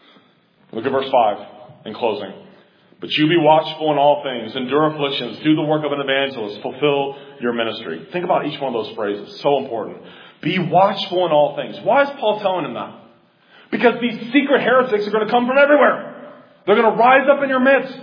Look at verse 5 in closing. But you be watchful in all things, endure afflictions, do the work of an evangelist, fulfill your ministry. Think about each one of those phrases. So important. Be watchful in all things. Why is Paul telling him that? Because these secret heretics are going to come from everywhere. They're going to rise up in your midst.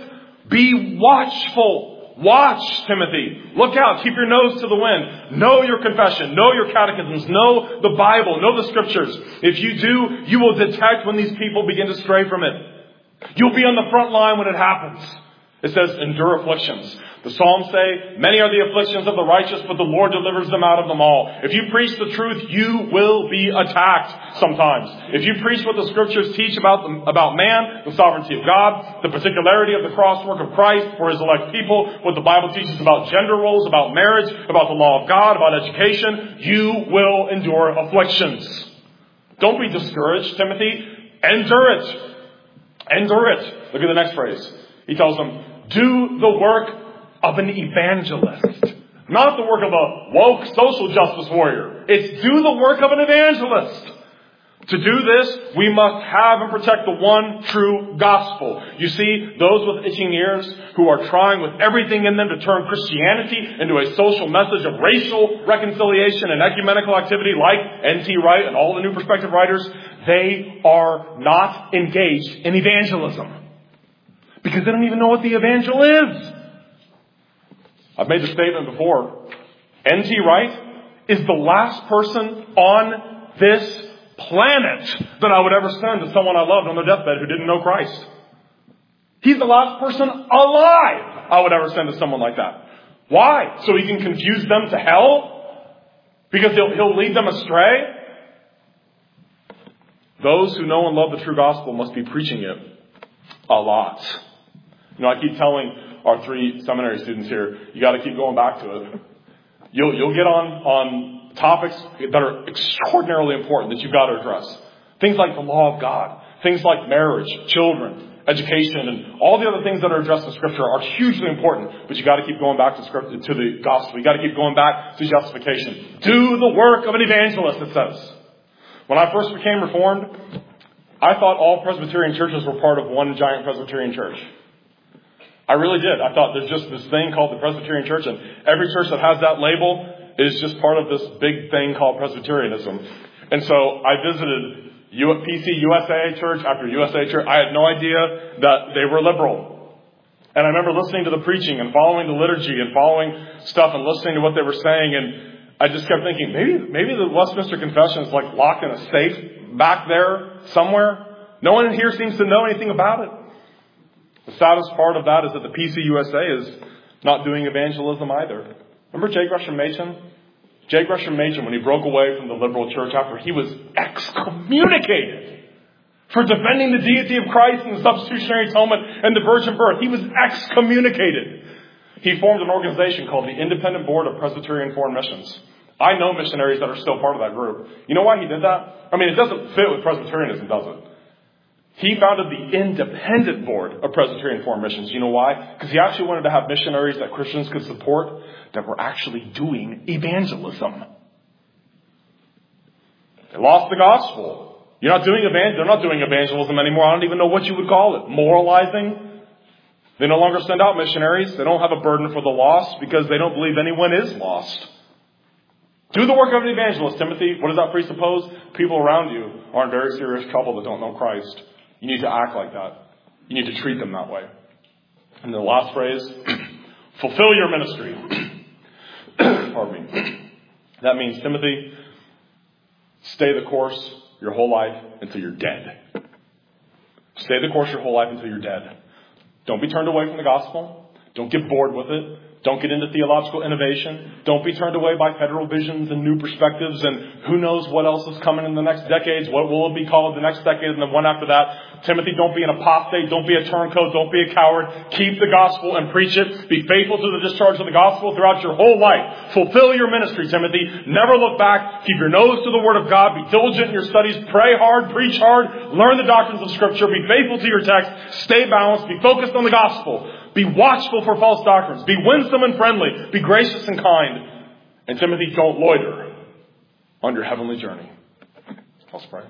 Be watchful. Watch, Timothy. Look out. Keep your nose to the wind. Know your confession. Know your catechisms. Know the Bible. Know the scriptures. If you do, you will detect when these people begin to stray from it. You'll be on the front line when it happens. It says, endure afflictions. The Psalms say, many are the afflictions of the righteous, but the Lord delivers them out of them all. If you preach the truth, you will be attacked sometimes. If you preach what the scriptures teach about man, the sovereignty of God, the particularity of the cross work of Christ for his elect people, what the Bible teaches about gender roles, about marriage, about the law of God, about education, you will endure afflictions. Don't be discouraged, Timothy. Endure it. Endure it. Look at the next phrase. He tells them, do the work of an evangelist. Not the work of a woke social justice warrior. It's do the work of an evangelist. To do this, we must have and protect the one true gospel. You see, those with itching ears who are trying with everything in them to turn Christianity into a social message of racial reconciliation and ecumenical activity like N.T. Wright and all the New Perspective writers, they are not engaged in evangelism. Because they don't even know what the evangel is. I've made the statement before. N.T. Wright is the last person on this planet that I would ever send to someone I loved on their deathbed who didn't know Christ. He's the last person alive I would ever send to someone like that. Why? So he can confuse them to hell? Because he'll lead them astray? Those who know and love the true gospel must be preaching it a lot. You know, I keep telling our 3 seminary students here, you got to keep going back to it. You'll get on topics that are extraordinarily important that you've got to address. Things like the law of God, things like marriage, children, education, and all the other things that are addressed in Scripture are hugely important. But you got to keep going back to Scripture, to the gospel. You got to keep going back to justification. Do the work of an evangelist, it says. When I first became Reformed, I thought all Presbyterian churches were part of one giant Presbyterian church. I really did. I thought there's just this thing called the Presbyterian Church, and every church that has that label is just part of this big thing called Presbyterianism. And so I visited PC USA Church after USA Church. I had no idea that they were liberal. And I remember listening to the preaching and following the liturgy and following stuff and listening to what they were saying, and I just kept thinking, maybe the Westminster Confession is like locked in a safe back there somewhere. No one in here seems to know anything about it. The saddest part of that is that the PCUSA is not doing evangelism either. Remember J. Gresham Machen? J. Gresham Machen, when he broke away from the liberal church after he was excommunicated for defending the deity of Christ and the substitutionary atonement and the virgin birth. He was excommunicated. He formed an organization called the Independent Board of Presbyterian Foreign Missions. I know missionaries that are still part of that group. You know why he did that? I mean, it doesn't fit with Presbyterianism, does it? He founded the Independent Board of Presbyterian Foreign Missions. You know why? Because he actually wanted to have missionaries that Christians could support that were actually doing evangelism. They lost the gospel. They're not doing evangelism anymore. I don't even know what you would call it. Moralizing. They no longer send out missionaries. They don't have a burden for the lost because they don't believe anyone is lost. Do the work of an evangelist, Timothy. What does that presuppose? People around you are in very serious trouble that don't know Christ. You need to act like that. You need to treat them that way. And the last phrase, fulfill your ministry. Pardon me. That means, Timothy, stay the course your whole life until you're dead. Stay the course your whole life until you're dead. Don't be turned away from the gospel. Don't get bored with it. Don't get into theological innovation. Don't be turned away by federal visions and new perspectives and who knows what else is coming in the next decades. What will it be called the next decade and the one after that? Timothy, don't be an apostate. Don't be a turncoat. Don't be a coward. Keep the gospel and preach it. Be faithful to the discharge of the gospel throughout your whole life. Fulfill your ministry, Timothy. Never look back. Keep your nose to the Word of God. Be diligent in your studies. Pray hard. Preach hard. Learn the doctrines of Scripture. Be faithful to your text. Stay balanced. Be focused on the gospel. Be watchful for false doctrines. Be winsome and friendly. Be gracious and kind. And Timothy, don't loiter on your heavenly journey. Let's pray.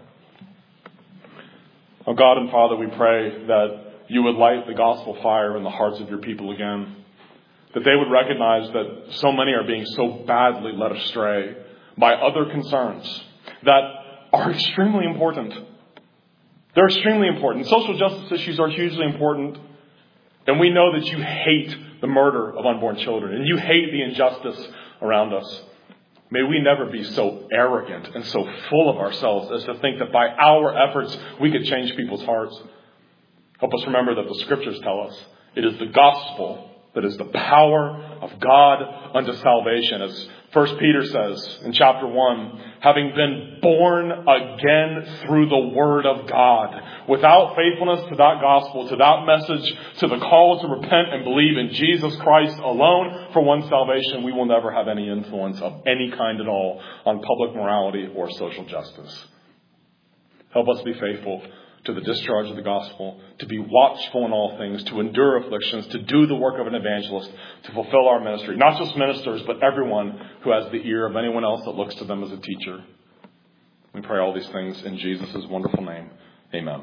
Oh God and Father, we pray that you would light the gospel fire in the hearts of your people again. That they would recognize that so many are being so badly led astray by other concerns that are extremely important. They're extremely important. Social justice issues are hugely important. And we know that you hate the murder of unborn children and you hate the injustice around us. May we never be so arrogant and so full of ourselves as to think that by our efforts we could change people's hearts. Help us remember that the Scriptures tell us it is the gospel that is the power of God unto salvation. As 1 Peter says in chapter 1, having been born again through the Word of God. Without faithfulness to that gospel, to that message, to the call to repent and believe in Jesus Christ alone for one's salvation, we will never have any influence of any kind at all on public morality or social justice. Help us be faithful to the discharge of the gospel, to be watchful in all things, to endure afflictions, to do the work of an evangelist, to fulfill our ministry. Not just ministers, but everyone who has the ear of anyone else that looks to them as a teacher. We pray all these things in Jesus' wonderful name. Amen.